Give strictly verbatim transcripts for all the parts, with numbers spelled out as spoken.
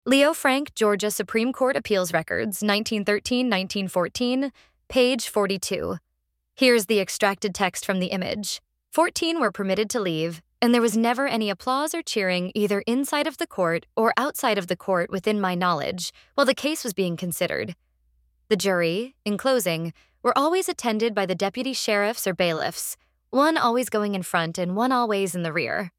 Leo Frank, Georgia Supreme Court Appeals Records, nineteen thirteen to nineteen fourteen, page forty-two. Here's the extracted text from the image. fourteen were permitted to leave, and there was never any applause or cheering either inside of the court or outside of the court within my knowledge while the case was being considered. The jury, in closing, were always attended by the deputy sheriffs or bailiffs, one always going in front and one always in the rear.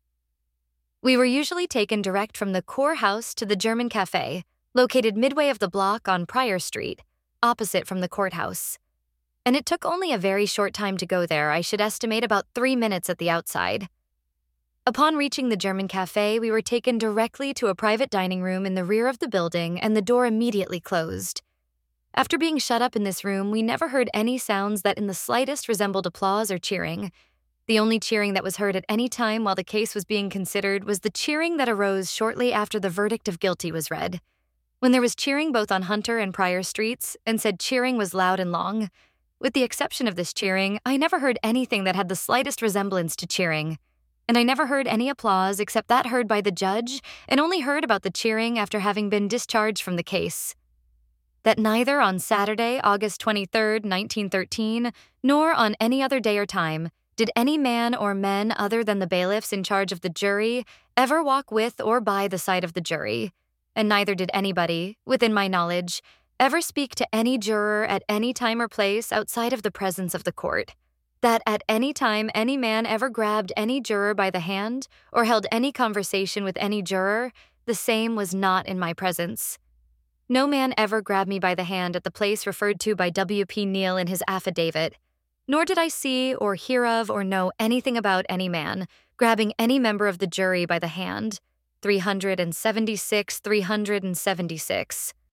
We were usually taken direct from the Core House to the German Cafe, located midway of the block on Pryor Street, opposite from the courthouse. And it took only a very short time to go there. I should estimate about three minutes at the outside. Upon reaching the German Cafe, we were taken directly to a private dining room in the rear of the building, and the door immediately closed. After being shut up in this room, we never heard any sounds that in the slightest resembled applause or cheering. The only cheering that was heard at any time while the case was being considered was the cheering that arose shortly after the verdict of guilty was read. When there was cheering both on Hunter and Pryor Streets, and said cheering was loud and long, with the exception of this cheering, I never heard anything that had the slightest resemblance to cheering. And I never heard any applause except that heard by the judge, and only heard about the cheering after having been discharged from the case. That neither on Saturday, August twenty-third, nineteen thirteen, nor on any other day or time did any man or men other than the bailiffs in charge of the jury ever walk with or by the side of the jury, and neither did anybody, within my knowledge, ever speak to any juror at any time or place outside of the presence of the court. That at any time any man ever grabbed any juror by the hand or held any conversation with any juror, the same was not in my presence. No man ever grabbed me by the hand at the place referred to by W P Neal in his affidavit, nor did I see or hear of or know anything about any man grabbing any member of the jury by the hand. three seventy-six, three seventy-six